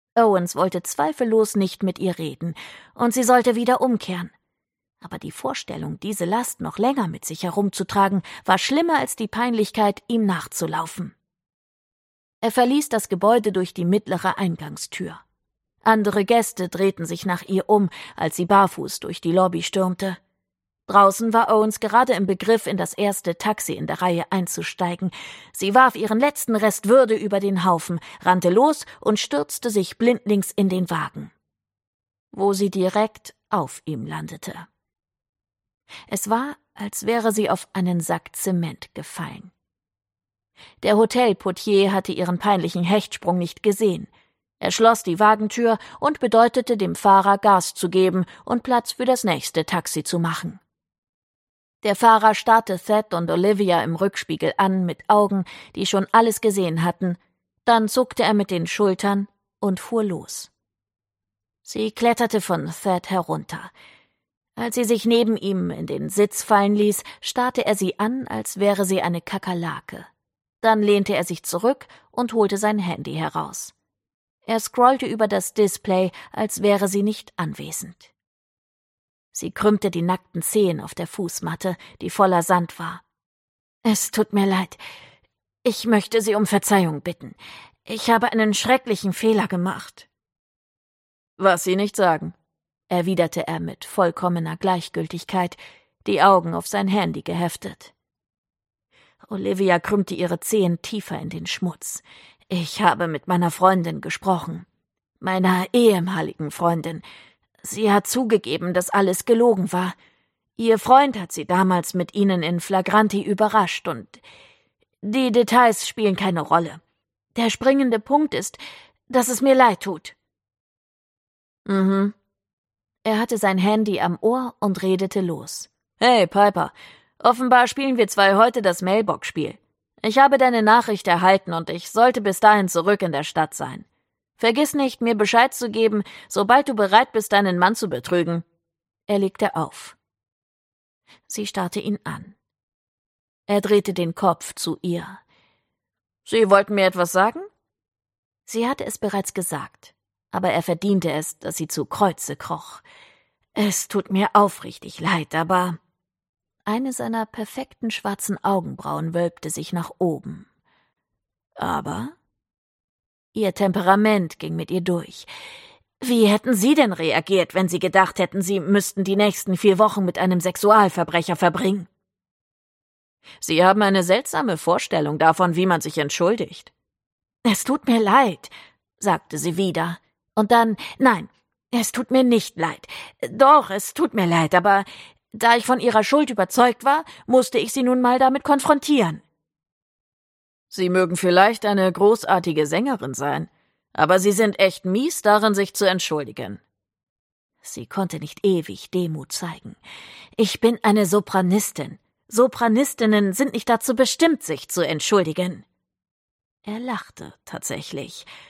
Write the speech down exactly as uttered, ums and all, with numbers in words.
Owens wollte zweifellos nicht mit ihr reden, und sie sollte wieder umkehren. Aber die Vorstellung, diese Last noch länger mit sich herumzutragen, war schlimmer als die Peinlichkeit, ihm nachzulaufen. Er verließ das Gebäude durch die mittlere Eingangstür. Andere Gäste drehten sich nach ihr um, als sie barfuß durch die Lobby stürmte. Draußen war Owens gerade im Begriff, in das erste Taxi in der Reihe einzusteigen. Sie warf ihren letzten Rest Würde über den Haufen, rannte los und stürzte sich blindlings in den Wagen, wo sie direkt auf ihm landete. Es war, als wäre sie auf einen Sack Zement gefallen. Der Hotelportier hatte ihren peinlichen Hechtsprung nicht gesehen. Er schloss die Wagentür und bedeutete dem Fahrer, Gas zu geben und Platz für das nächste Taxi zu machen. Der Fahrer starrte Thad und Olivia im Rückspiegel an mit Augen, die schon alles gesehen hatten. Dann zuckte er mit den Schultern und fuhr los. Sie kletterte von Thad herunter. Als sie sich neben ihm in den Sitz fallen ließ, starrte er sie an, als wäre sie eine Kakerlake. Dann lehnte er sich zurück und holte sein Handy heraus. Er scrollte über das Display, als wäre sie nicht anwesend. Sie krümmte die nackten Zehen auf der Fußmatte, die voller Sand war. »Es tut mir leid. Ich möchte Sie um Verzeihung bitten. Ich habe einen schrecklichen Fehler gemacht.« »Was Sie nicht sagen«, erwiderte er mit vollkommener Gleichgültigkeit, die Augen auf sein Handy geheftet. Olivia krümmte ihre Zehen tiefer in den Schmutz. »Ich habe mit meiner Freundin gesprochen. Meiner ehemaligen Freundin. Sie hat zugegeben, dass alles gelogen war. Ihr Freund hat sie damals mit ihnen in Flagranti überrascht und die Details spielen keine Rolle. Der springende Punkt ist, dass es mir leid tut.« »Mhm.« Er hatte sein Handy am Ohr und redete los. »Hey, Piper, offenbar spielen wir zwei heute das Mailbox-Spiel. Ich habe deine Nachricht erhalten und ich sollte bis dahin zurück in der Stadt sein. Vergiss nicht, mir Bescheid zu geben, sobald du bereit bist, deinen Mann zu betrügen.« Er legte auf. Sie starrte ihn an. Er drehte den Kopf zu ihr. »Sie wollten mir etwas sagen?« Sie hatte es bereits gesagt, aber er verdiente es, dass sie zu Kreuze kroch. »Es tut mir aufrichtig leid, aber...« Eine seiner perfekten schwarzen Augenbrauen wölbte sich nach oben. »Aber?« Ihr Temperament ging mit ihr durch. Wie hätten Sie denn reagiert, wenn Sie gedacht hätten, Sie müssten die nächsten vier Wochen mit einem Sexualverbrecher verbringen? Sie haben eine seltsame Vorstellung davon, wie man sich entschuldigt. »Es tut mir leid«, sagte sie wieder. Und dann, »Nein, es tut mir nicht leid. Doch, es tut mir leid, aber da ich von Ihrer Schuld überzeugt war, musste ich Sie nun mal damit konfrontieren.« »Sie mögen vielleicht eine großartige Sängerin sein, aber Sie sind echt mies darin, sich zu entschuldigen.« Sie konnte nicht ewig Demut zeigen. »Ich bin eine Sopranistin. Sopranistinnen sind nicht dazu bestimmt, sich zu entschuldigen.« Er lachte tatsächlich.